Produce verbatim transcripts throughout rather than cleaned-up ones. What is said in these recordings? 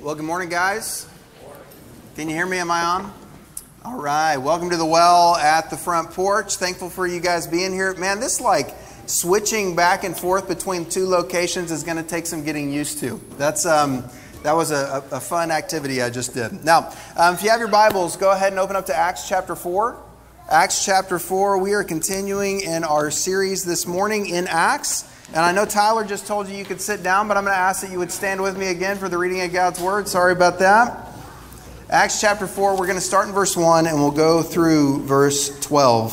Well, good morning, guys. Can you hear me? Am I on? All right. Welcome to the well at the front porch. Thankful for you guys being here. Man, this like switching back and forth between two locations is going to take some getting used to. That's um, that was a, a fun activity I just did. Now, um, if you have your Bibles, go ahead and open up to Acts chapter four. Acts chapter four. We are continuing in our series this morning in Acts. And I know Tyler just told you you could sit down, but I'm going to ask that you would stand with me again for the reading of God's Word. Sorry about that. Acts chapter four, we're going to start in verse one and we'll go through verse twelve.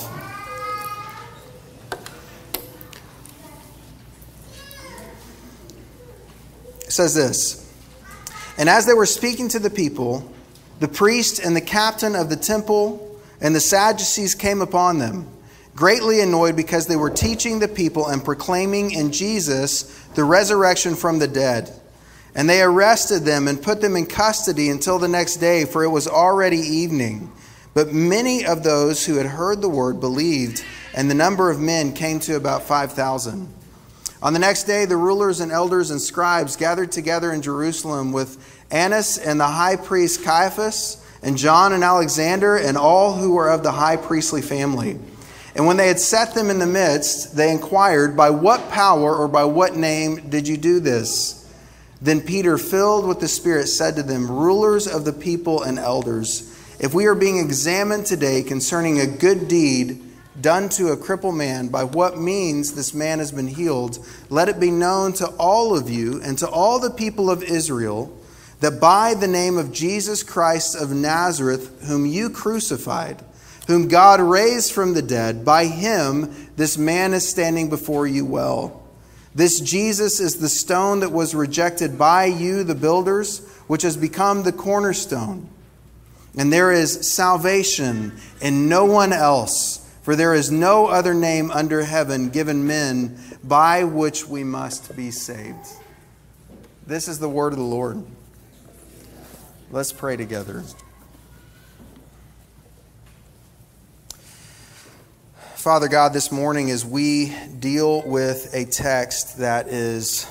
It says this: "And as they were speaking to the people, the priest and the captain of the temple and the Sadducees came upon them, greatly annoyed because they were teaching the people and proclaiming in Jesus the resurrection from the dead. And they arrested them and put them in custody until the next day, for it was already evening. But many of those who had heard the word believed, and the number of men came to about five thousand. On the next day, the rulers and elders and scribes gathered together in Jerusalem with Annas and the high priest Caiaphas, and John and Alexander, and all who were of the high priestly family. And when they had set them in the midst, they inquired, 'By what power or by what name did you do this?' Then Peter, filled with the Spirit, said to them, 'Rulers of the people and elders, if we are being examined today concerning a good deed done to a crippled man, by what means this man has been healed, let it be known to all of you and to all the people of Israel that by the name of Jesus Christ of Nazareth, whom you crucified, whom God raised from the dead, by him this man is standing before you well. This Jesus is the stone that was rejected by you, the builders, which has become the cornerstone. And there is salvation in no one else, for there is no other name under heaven given men by which we must be saved.'" This is the word of the Lord. Let's pray together. Father God, this morning as we deal with a text that is,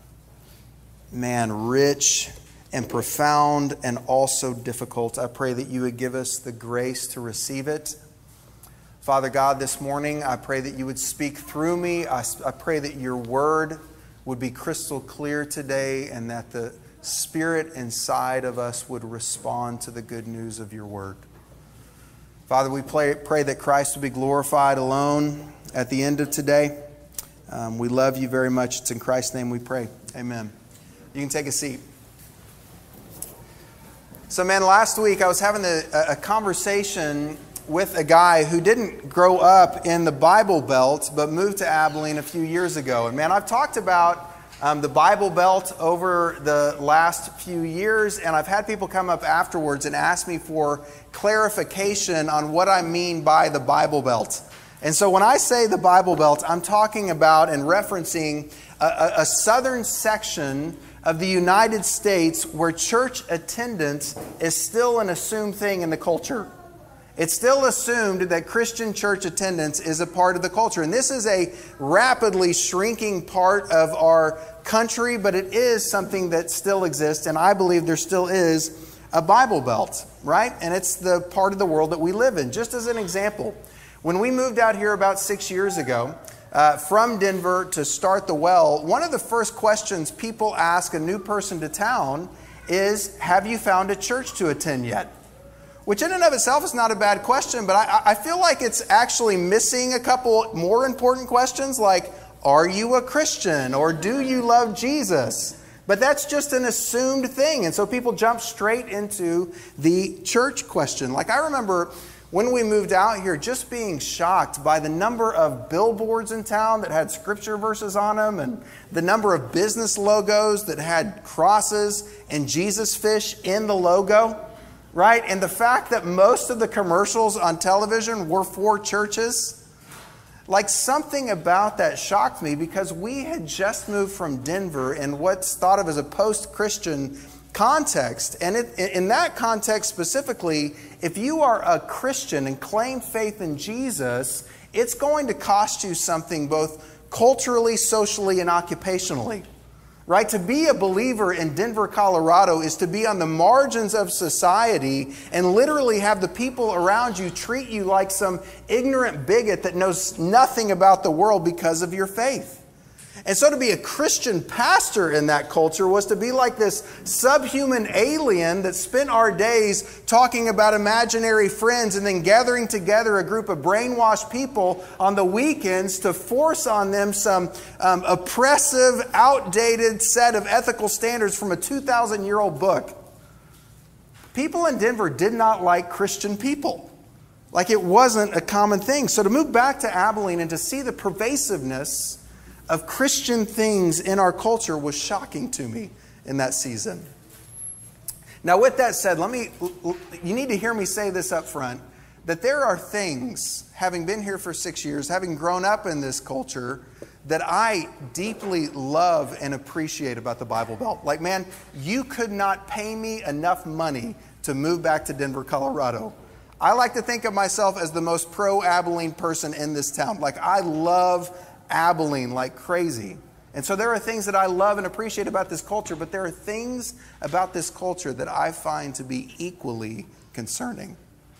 man, rich and profound and also difficult, I pray that you would give us the grace to receive it. Father God, this morning, I pray that you would speak through me. I, I pray that your word would be crystal clear today and that the Spirit inside of us would respond to the good news of your word. Father, we pray, pray that Christ will be glorified alone at the end of today. Um, we love you very much. It's in Christ's name we pray. Amen. You can take a seat. So, man, last week I was having a, a conversation with a guy who didn't grow up in the Bible Belt, but moved to Abilene a few years ago. And, man, I've talked about Um, the Bible Belt over the last few years, and I've had people come up afterwards and ask me for clarification on what I mean by the Bible Belt. And so when I say the Bible Belt, I'm talking about and referencing a, a, a southern section of the United States where church attendance is still an assumed thing in the culture. It's still assumed that Christian church attendance is a part of the culture. And this is a rapidly shrinking part of our country, but it is something that still exists. And I believe there still is a Bible Belt, right? And it's the part of the world that we live in. Just as an example, when we moved out here about six years ago uh, from Denver to start the well, one of the first questions people ask a new person to town is, "Have you found a church to attend yet?" Which in and of itself is not a bad question, but I, I feel like it's actually missing a couple more important questions like, are you a Christian or do you love Jesus? But that's just an assumed thing. And so people jump straight into the church question. Like I remember when we moved out here just being shocked by the number of billboards in town that had scripture verses on them and the number of business logos that had crosses and Jesus fish in the logo. Right? And the fact that most of the commercials on television were for churches, like something about that shocked me because we had just moved from Denver in what's thought of as a post-Christian context. And it, in that context specifically, if you are a Christian and claim faith in Jesus, it's going to cost you something both culturally, socially, and occupationally. Right? To be a believer in Denver, Colorado is to be on the margins of society and literally have the people around you treat you like some ignorant bigot that knows nothing about the world because of your faith. And so to be a Christian pastor in that culture was to be like this subhuman alien that spent our days talking about imaginary friends and then gathering together a group of brainwashed people on the weekends to force on them some um, oppressive, outdated set of ethical standards from a two thousand year old book. People in Denver did not like Christian people. Like it wasn't a common thing. So to move back to Abilene and to see the pervasiveness of Christian things in our culture was shocking to me in that season. Now, with that said, let me, you need to hear me say this up front, that there are things, having been here for six years, having grown up in this culture, that I deeply love and appreciate about the Bible Belt. Like, man, you could not pay me enough money to move back to Denver, Colorado. I like to think of myself as the most pro-Abilene person in this town. Like, I love Abilene like crazy. And so there are things that I love and appreciate about this culture, but there are things about this culture that I find to be equally concerning.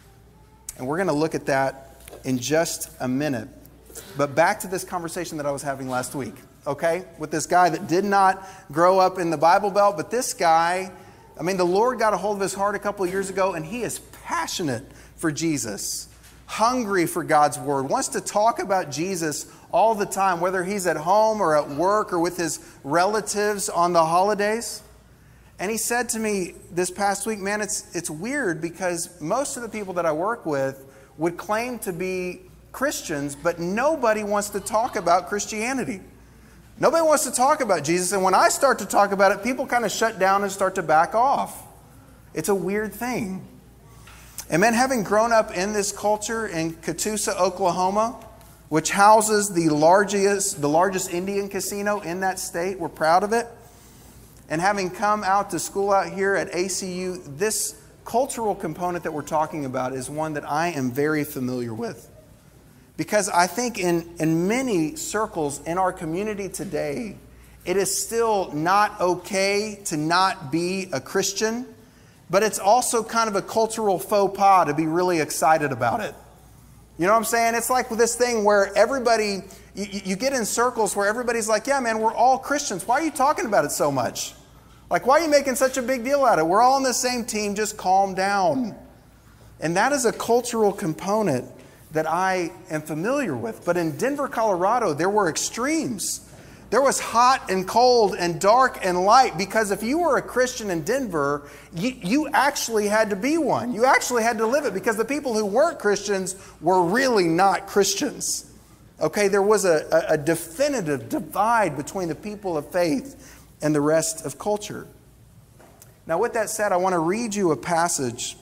And we're going to look at that in just a minute. But back to this conversation that I was having last week, okay? With this guy that did not grow up in the Bible Belt, but this guy, I mean, the Lord got a hold of his heart a couple of years ago, and he is passionate for Jesus, hungry for God's Word, wants to talk about Jesus all the time, whether he's at home or at work or with his relatives on the holidays. And he said to me this past week, man, it's it's weird because most of the people that I work with would claim to be Christians, but nobody wants to talk about Christianity. Nobody wants to talk about Jesus. And when I start to talk about it, people kind of shut down and start to back off. It's a weird thing. And man, having grown up in this culture in Catoosa, Oklahoma, which houses the largest, the largest Indian casino in that state, we're proud of it. And having come out to school out here at A C U, this cultural component that we're talking about is one that I am very familiar with. Because I think in, in many circles in our community today, it is still not okay to not be a Christian, but it's also kind of a cultural faux pas to be really excited about it. You know what I'm saying? It's like this thing where everybody, you, you get in circles where everybody's like, yeah, man, we're all Christians. Why are you talking about it so much? Like, why are you making such a big deal out of it? We're all on the same team. Just calm down. And that is a cultural component that I am familiar with. But in Denver, Colorado, there were extremes. There was hot and cold and dark and light, because if you were a Christian in Denver, you, you actually had to be one. You actually had to live it, because the people who weren't Christians were really not Christians. Okay, there was a, a, a definitive divide between the people of faith and the rest of culture. Now, with that said, I want to read you a passage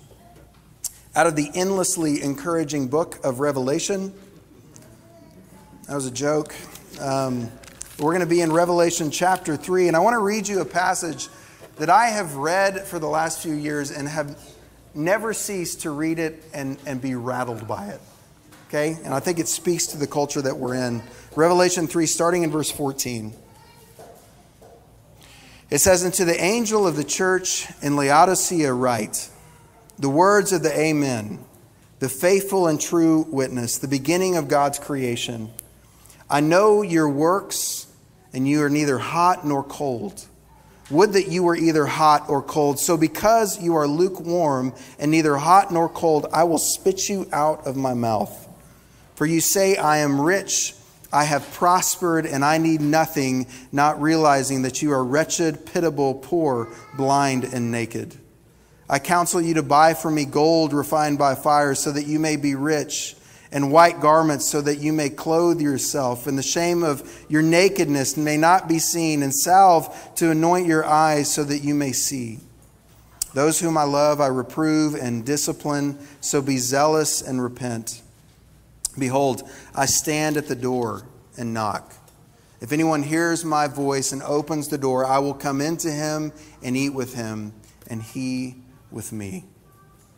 out of the endlessly encouraging book of Revelation. That was a joke. Um... We're going to be in Revelation chapter three, and I want to read you a passage that I have read for the last few years and have never ceased to read it and, and be rattled by it. Okay? And I think it speaks to the culture that we're in. Revelation three, starting in verse fourteen. It says, "And to the angel of the church in Laodicea write, the words of the Amen, the faithful and true witness, the beginning of God's creation. I know your works, and you are neither hot nor cold. Would that you were either hot or cold. So because you are lukewarm and neither hot nor cold, I will spit you out of my mouth. For you say, I am rich, I have prospered, and I need nothing, not realizing that you are wretched, pitiable, poor, blind, and naked. I counsel you to buy from me gold refined by fire, so that you may be rich, and white garments, so that you may clothe yourself, and the shame of your nakedness may not be seen, and salve to anoint your eyes, so that you may see. Those whom I love I reprove and discipline, so be zealous and repent. Behold, I stand at the door and knock. If anyone hears my voice and opens the door, I will come into him and eat with him, and he with me."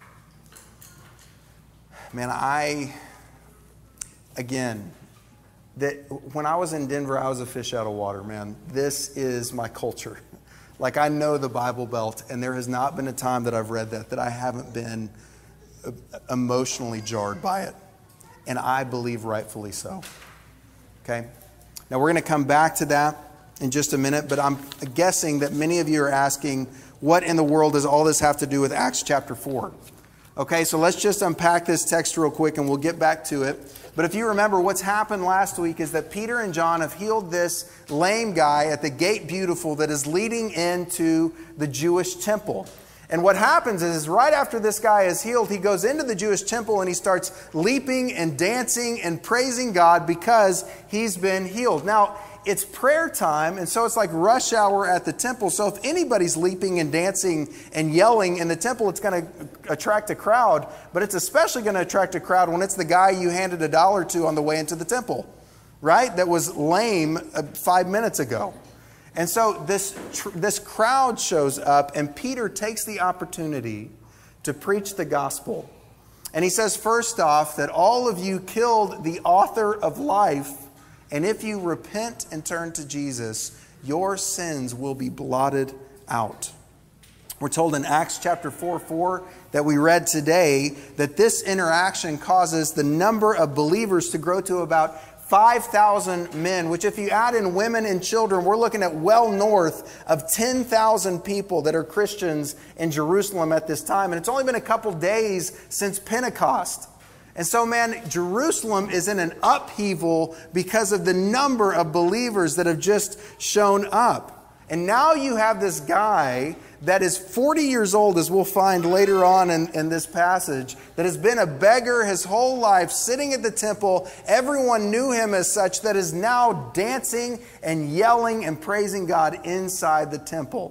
Man, I... Again, that when I was in Denver, I was a fish out of water, man. This is my culture. Like, I know the Bible Belt, and there has not been a time that I've read that that I haven't been emotionally jarred by it. And I believe rightfully so. Okay? Now, we're going to come back to that in just a minute, but I'm guessing that many of you are asking, what in the world does all this have to do with Acts chapter four? Okay, so let's just unpack this text real quick and we'll get back to it. But if you remember, what's happened last week is that Peter and John have healed this lame guy at the Gate Beautiful that is leading into the Jewish temple. And what happens is, right after this guy is healed, he goes into the Jewish temple and he starts leaping and dancing and praising God because he's been healed. Now, it's prayer time, and so it's like rush hour at the temple. So if anybody's leaping and dancing and yelling in the temple, it's going to attract a crowd. But it's especially going to attract a crowd when it's the guy you handed a dollar to on the way into the temple, right? That was lame five minutes ago. And so this, this crowd shows up, and Peter takes the opportunity to preach the gospel. And he says, first off, that all of you killed the author of life, and if you repent and turn to Jesus, your sins will be blotted out. We're told in Acts chapter four four that we read today that this interaction causes the number of believers to grow to about five thousand men, which if you add in women and children, we're looking at well north of ten thousand people that are Christians in Jerusalem at this time. And it's only been a couple days since Pentecost. And so, man, Jerusalem is in an upheaval because of the number of believers that have just shown up. And now you have this guy that is forty years old, as we'll find later on in, in this passage, that has been a beggar his whole life, sitting at the temple. Everyone knew him as such, that is now dancing and yelling and praising God inside the temple.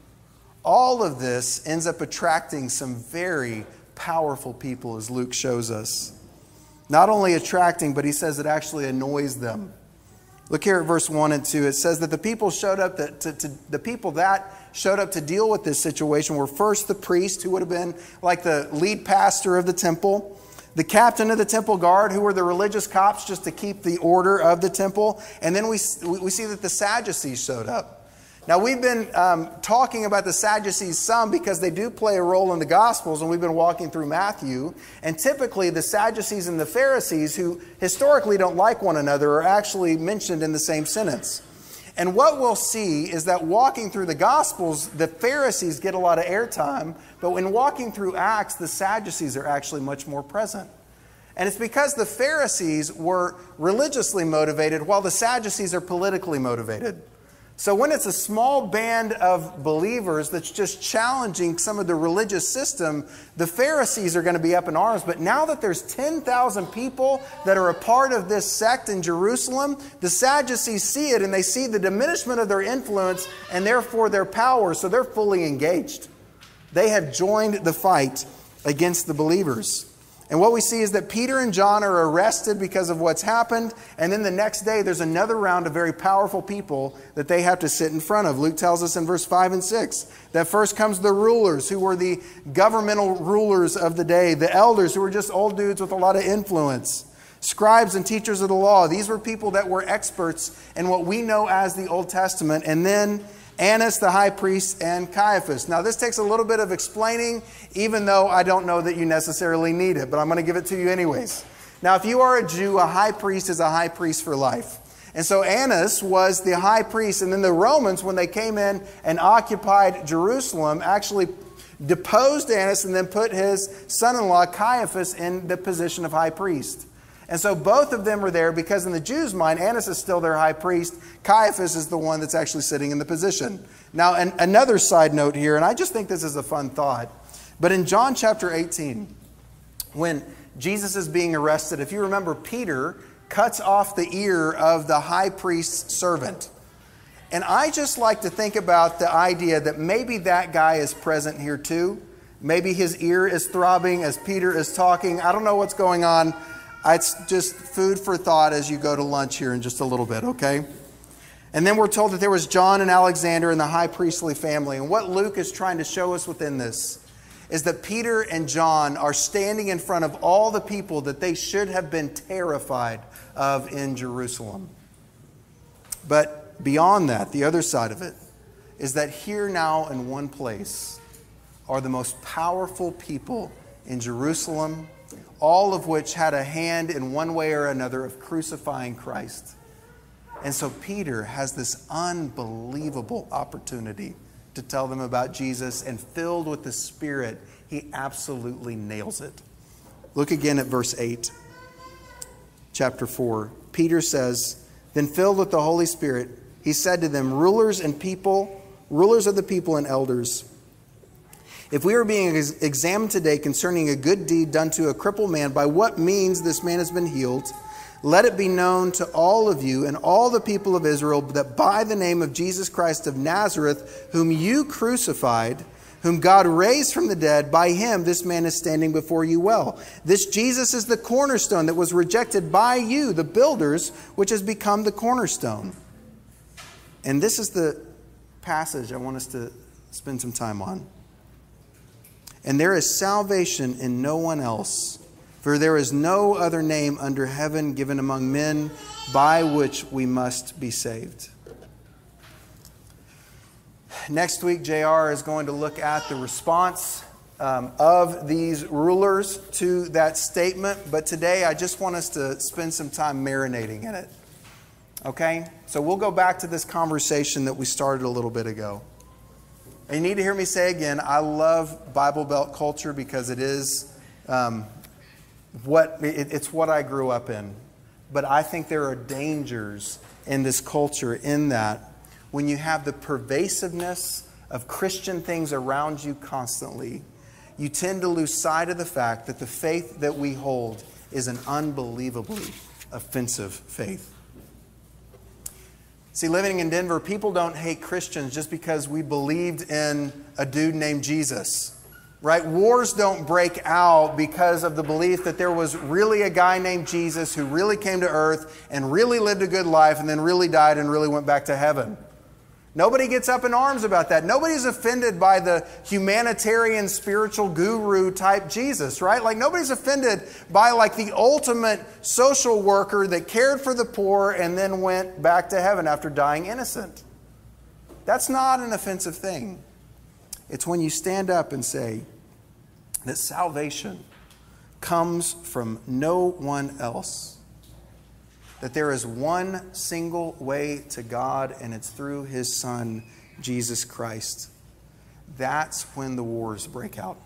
All of this ends up attracting some very powerful people, as Luke shows us. Not only attracting, but he says it actually annoys them. Look here at verse one and two. It says that the people showed up that to, to the people that showed up to deal with this situation were first the priest, who would have been like the lead pastor of the temple, the captain of the temple guard, who were the religious cops just to keep the order of the temple, and then we we see that the Sadducees showed up. Now, we've been um, talking about the Sadducees some because they do play a role in the Gospels, and we've been walking through Matthew. And typically, the Sadducees and the Pharisees, who historically don't like one another, are actually mentioned in the same sentence. And what we'll see is that walking through the Gospels, the Pharisees get a lot of airtime, but when walking through Acts, the Sadducees are actually much more present. And it's because the Pharisees were religiously motivated, while the Sadducees are politically motivated. So when it's a small band of believers that's just challenging some of the religious system, the Pharisees are going to be up in arms. But now that there's ten thousand people that are a part of this sect in Jerusalem, the Sadducees see it and they see the diminishment of their influence and therefore their power. So they're fully engaged. They have joined the fight against the believers. And what we see is that Peter and John are arrested because of what's happened. And then the next day, there's another round of very powerful people that they have to sit in front of. Luke tells us in verse five and six that first comes the rulers, who were the governmental rulers of the day. The elders, who were just old dudes with a lot of influence. Scribes and teachers of the law. These were people that were experts in what we know as the Old Testament. And then Annas, the high priest, and Caiaphas. Now, this takes a little bit of explaining, even though I don't know that you necessarily need it, but I'm going to give it to you anyways. Now, if you are a Jew, a high priest is a high priest for life. And so Annas was the high priest, and then the Romans, when they came in and occupied Jerusalem, actually deposed Annas and then put his son-in-law Caiaphas in the position of high priest. And so both of them are there because in the Jews' mind, Annas is still their high priest. Caiaphas is the one that's actually sitting in the position. Now, an, another side note here, and I just think this is a fun thought, but in John chapter eighteen, when Jesus is being arrested, if you remember, Peter cuts off the ear of the high priest's servant. And I just like to think about the idea that maybe that guy is present here too. Maybe his ear is throbbing as Peter is talking. I don't know what's going on. It's just food for thought as you go to lunch here in just a little bit, okay? And then we're told that there was John and Alexander in the high priestly family. And what Luke is trying to show us within this is that Peter and John are standing in front of all the people that they should have been terrified of in Jerusalem. But beyond that, the other side of it, is that here now in one place are the most powerful people in Jerusalem, all of which had a hand in one way or another of crucifying Christ. And so Peter has this unbelievable opportunity to tell them about Jesus, and filled with the Spirit, he absolutely nails it. Look again at verse eight, chapter four. Peter says, "Then filled with the Holy Spirit, he said to them, rulers and people, rulers of the people and elders, if we are being ex- examined today concerning a good deed done to a crippled man, by what means this man has been healed, let it be known to all of you and all the people of Israel that by the name of Jesus Christ of Nazareth, whom you crucified, whom God raised from the dead, by him this man is standing before you well. This Jesus is the cornerstone that was rejected by you, the builders, which has become the cornerstone." And this is the passage I want us to spend some time on. "And there is salvation in no one else, for there is no other name under heaven given among men by which we must be saved." Next week, J R is going to look at the response um, of these rulers to that statement. But today, I just want us to spend some time marinating in it. Okay? So we'll go back to this conversation that we started a little bit ago. And you need to hear me say again, I love Bible Belt culture because it is um, what it, it's what I grew up in. But I think there are dangers in this culture in that when you have the pervasiveness of Christian things around you constantly, you tend to lose sight of the fact that the faith that we hold is an unbelievably offensive faith. See, living in Denver, people don't hate Christians just because we believed in a dude named Jesus, right? Wars don't break out because of the belief that there was really a guy named Jesus who really came to earth and really lived a good life and then really died and really went back to heaven. Nobody gets up in arms about that. Nobody's offended by the humanitarian spiritual guru type Jesus, right? Like nobody's offended by like the ultimate social worker that cared for the poor and then went back to heaven after dying innocent. That's not an offensive thing. It's when you stand up and say that salvation comes from no one else. That there is one single way to God, and it's through His Son, Jesus Christ. That's when the wars break out.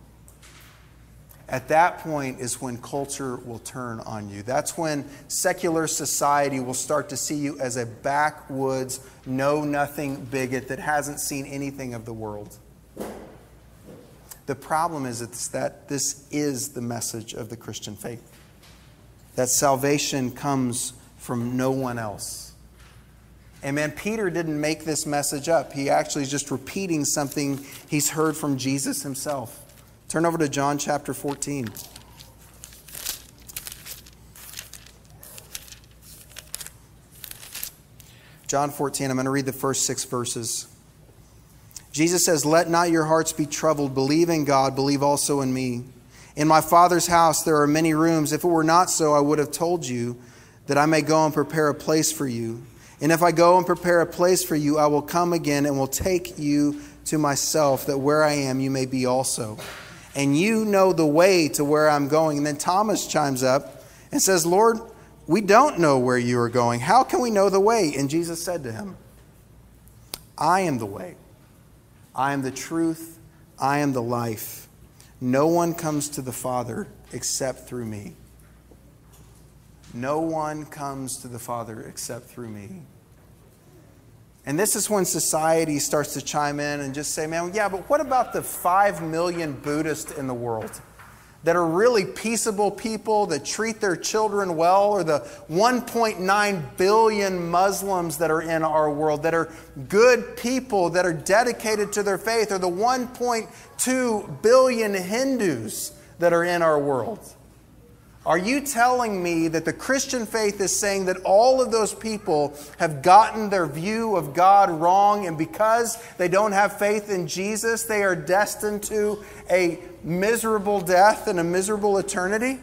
At that point is when culture will turn on you. That's when secular society will start to see you as a backwoods, know-nothing bigot that hasn't seen anything of the world. The problem is it's that this is the message of the Christian faith. That salvation comes from no one else. And man, Peter didn't make this message up. He actually is just repeating something he's heard from Jesus himself. Turn over to John chapter fourteen. John fourteen, I'm going to read the first six verses. Jesus says, "Let not your hearts be troubled. Believe in God. Believe also in me. In my Father's house there are many rooms. If it were not so, I would have told you that I may go and prepare a place for you. And if I go and prepare a place for you, I will come again and will take you to myself, that where I am you may be also. And you know the way to where I'm going." And then Thomas chimes up and says, "Lord, we don't know where you are going. How can we know the way?" And Jesus said to him, "I am the way. I am the truth. I am the life. No one comes to the Father except through me." No one comes to the Father except through me. And this is when society starts to chime in and just say, man, yeah, but what about the five million Buddhists in the world that are really peaceable people that treat their children well, or the one point nine billion Muslims that are in our world that are good people, that are dedicated to their faith, or the one point two billion Hindus that are in our world? Are you telling me that the Christian faith is saying that all of those people have gotten their view of God wrong, and because they don't have faith in Jesus, they are destined to a miserable death and a miserable eternity?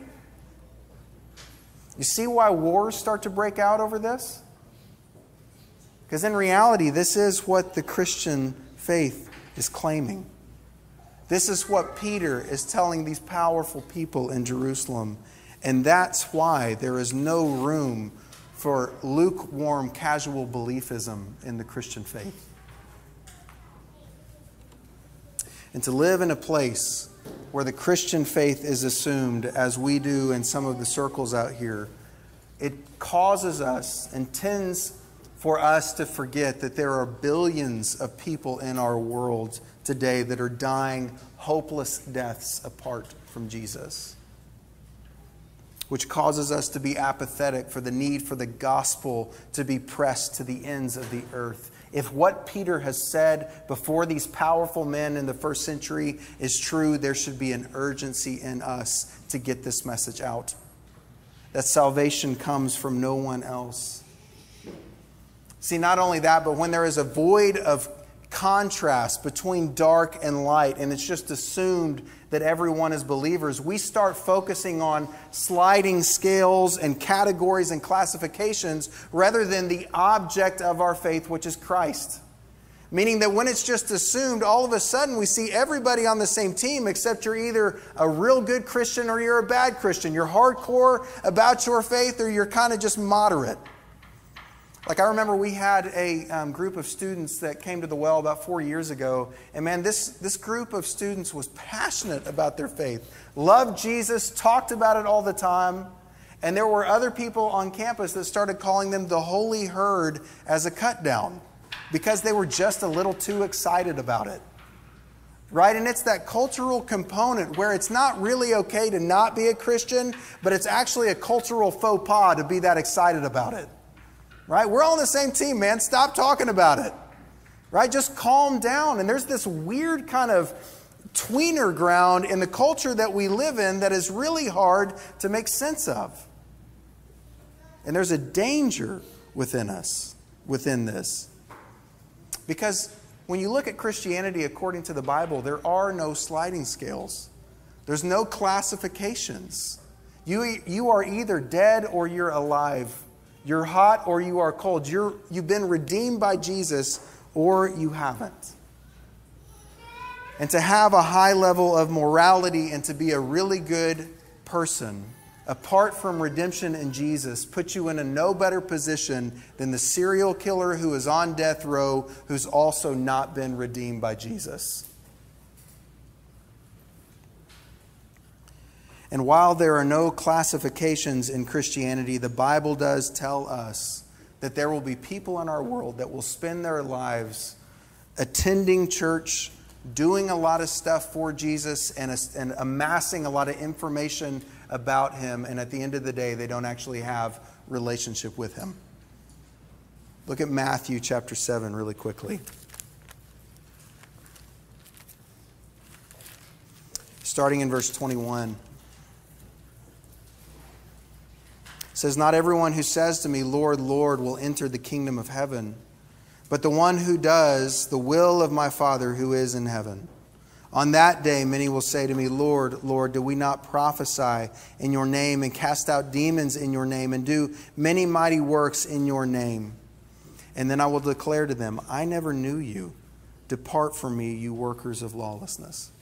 You see why wars start to break out over this? Because in reality, this is what the Christian faith is claiming. This is what Peter is telling these powerful people in Jerusalem. And that's why there is no room for lukewarm, casual beliefism in the Christian faith. And to live in a place where the Christian faith is assumed, as we do in some of the circles out here, it causes us and tends for us to forget that there are billions of people in our world today that are dying hopeless deaths apart from Jesus, which causes us to be apathetic for the need for the gospel to be pressed to the ends of the earth. If what Peter has said before these powerful men in the first century is true, there should be an urgency in us to get this message out. That salvation comes from no one else. See, not only that, but when there is a void of contrast between dark and light, and it's just assumed that everyone is believers, we start focusing on sliding scales and categories and classifications rather than the object of our faith, which is Christ. Meaning that when it's just assumed, all of a sudden we see everybody on the same team, except you're either a real good Christian or you're a bad Christian. You're hardcore about your faith or you're kind of just moderate. Like I remember we had a um, group of students that came to the well about four years ago. And man, this, this group of students was passionate about their faith. Loved Jesus, talked about it all the time. And there were other people on campus that started calling them the Holy Herd as a cut down because they were just a little too excited about it. Right? And it's that cultural component where it's not really okay to not be a Christian, but it's actually a cultural faux pas to be that excited about it. Right? We're all on the same team, man. Stop talking about it. Right? Just calm down. And there's this weird kind of tweener ground in the culture that we live in that is really hard to make sense of. And there's a danger within us, within this. Because when you look at Christianity according to the Bible, there are no sliding scales. There's no classifications. You, you are either dead or you're alive. You're hot or you are cold. You're, you've been redeemed by Jesus or you haven't. And to have a high level of morality and to be a really good person, apart from redemption in Jesus, puts you in a no better position than the serial killer who is on death row, who's also not been redeemed by Jesus. And while there are no classifications in Christianity, the Bible does tell us that there will be people in our world that will spend their lives attending church, doing a lot of stuff for Jesus, and, and amassing a lot of information about Him. And at the end of the day, they don't actually have relationship with Him. Look at Matthew chapter seven really quickly. Starting in verse twenty-one. It says, "Not everyone who says to me, 'Lord, Lord,' will enter the kingdom of heaven, but the one who does the will of my Father who is in heaven. On that day many will say to me, 'Lord, Lord, do we not prophesy in your name and cast out demons in your name and do many mighty works in your name?' And then I will declare to them, 'I never knew you. Depart from me, you workers of lawlessness.'"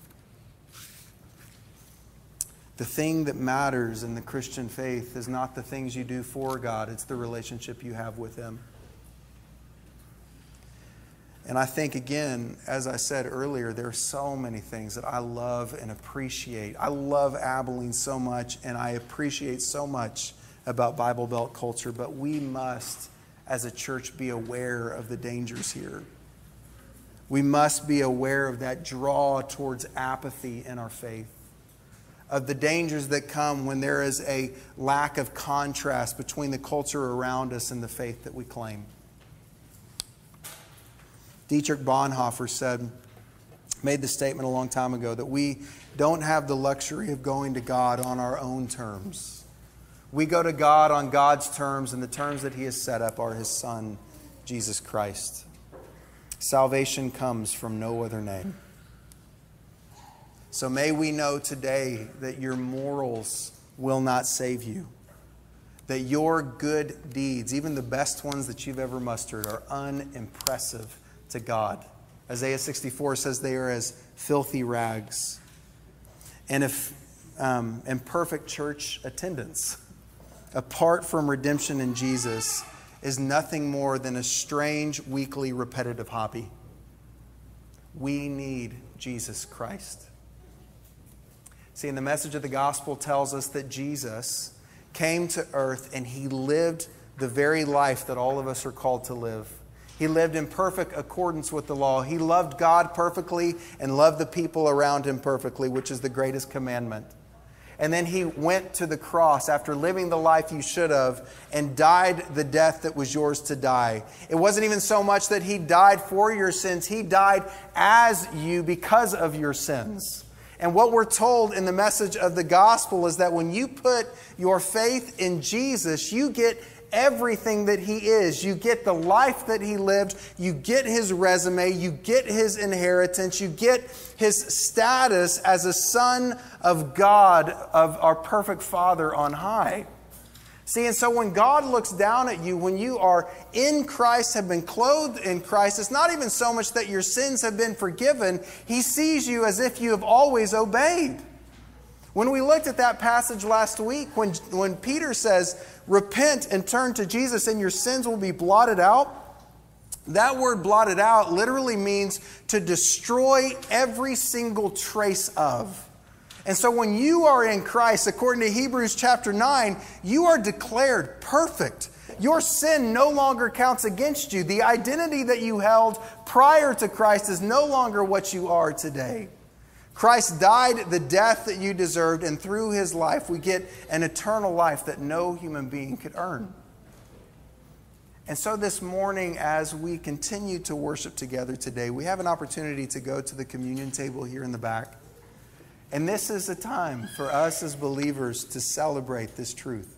The thing that matters in the Christian faith is not the things you do for God, it's the relationship you have with Him. And I think, again, as I said earlier, there are so many things that I love and appreciate. I love Abilene so much, and I appreciate so much about Bible Belt culture, but we must, as a church, be aware of the dangers here. We must be aware of that draw towards apathy in our faith, of the dangers that come when there is a lack of contrast between the culture around us and the faith that we claim. Dietrich Bonhoeffer said, made the statement a long time ago that we don't have the luxury of going to God on our own terms. We go to God on God's terms, and the terms that He has set up are His Son, Jesus Christ. Salvation comes from no other name. So may we know today that your morals will not save you. That your good deeds, even the best ones that you've ever mustered, are unimpressive to God. Isaiah sixty-four says they are as filthy rags. And if um, imperfect church attendance, apart from redemption in Jesus, is nothing more than a strange, weekly, repetitive hobby. We need Jesus Christ. See, and the message of the gospel tells us that Jesus came to earth and He lived the very life that all of us are called to live. He lived in perfect accordance with the law. He loved God perfectly and loved the people around Him perfectly, which is the greatest commandment. And then He went to the cross after living the life you should have and died the death that was yours to die. It wasn't even so much that He died for your sins. He died as you because of your sins. And what we're told in the message of the gospel is that when you put your faith in Jesus, you get everything that He is. You get the life that He lived. You get His resume. You get His inheritance. You get His status as a son of God, of our perfect Father on high. See, and so when God looks down at you, when you are in Christ, have been clothed in Christ, it's not even so much that your sins have been forgiven. He sees you as if you have always obeyed. When we looked at that passage last week, when, when Peter says, repent and turn to Jesus and your sins will be blotted out, that word blotted out literally means to destroy every single trace of. And so when you are in Christ, according to Hebrews chapter nine, you are declared perfect. Your sin no longer counts against you. The identity that you held prior to Christ is no longer what you are today. Christ died the death that you deserved, and through His life we get an eternal life that no human being could earn. And so this morning, as we continue to worship together today, we have an opportunity to go to the communion table here in the back. And this is a time for us as believers to celebrate this truth.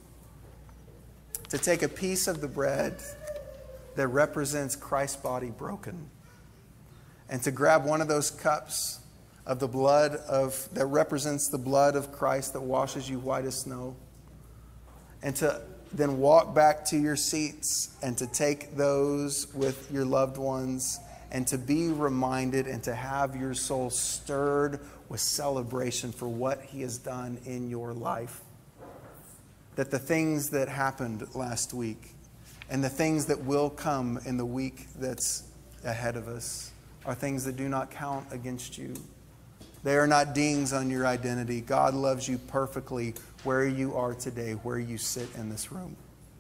To take a piece of the bread that represents Christ's body broken, and to grab one of those cups of the blood of that represents the blood of Christ that washes you white as snow, and to then walk back to your seats and to take those with your loved ones and to be reminded and to have your soul stirred with celebration for what He has done in your life. That the things that happened last week and the things that will come in the week that's ahead of us are things that do not count against you. They are not dings on your identity. God loves you perfectly where you are today, where you sit in this room.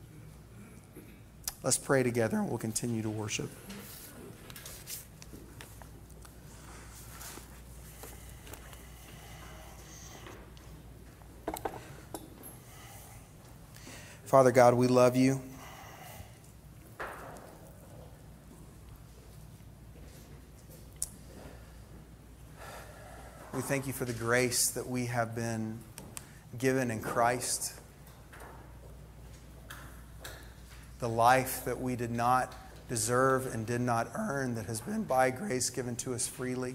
Let's pray together and we'll continue to worship. Father God, we love you. We thank you for the grace that we have been given in Christ. The life that we did not deserve and did not earn, that has been by grace given to us freely.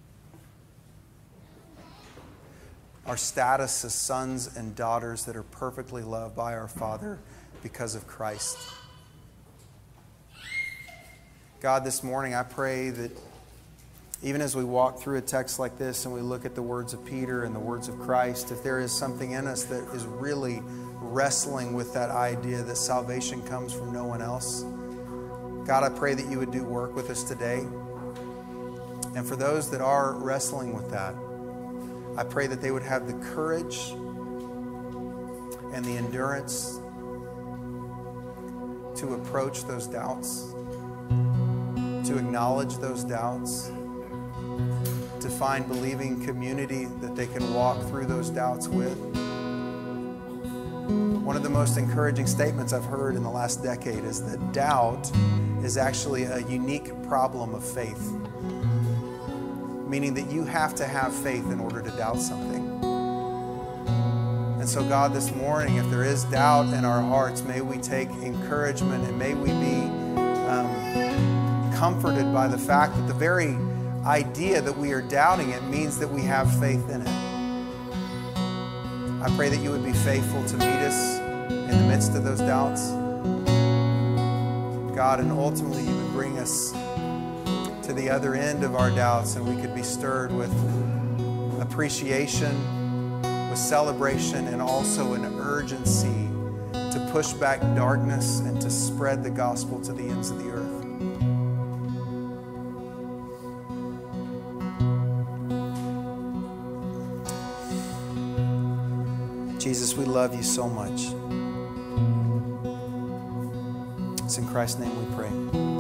Our status as sons and daughters that are perfectly loved by our Father because of Christ. God, this morning I pray that even as we walk through a text like this and we look at the words of Peter and the words of Christ, if there is something in us that is really wrestling with that idea that salvation comes from no one else, God, I pray that you would do work with us today. And for those that are wrestling with that, I pray that they would have the courage and the endurance to approach those doubts, to acknowledge those doubts, to find believing community that they can walk through those doubts with. One of the most encouraging statements I've heard in the last decade is that doubt is actually a unique problem of faith. meaning that you have to have faith in order to doubt something. And so, God, this morning, if there is doubt in our hearts, may we take encouragement and may we be um, comforted by the fact that the very idea that we are doubting it means that we have faith in it. I pray that you would be faithful to meet us in the midst of those doubts, God, and ultimately you would bring us to the other end of our doubts and we could be stirred with appreciation, with celebration, and also an urgency to push back darkness and to spread the gospel to the ends of the earth. Jesus, we love you so much. It's in Christ's name we pray.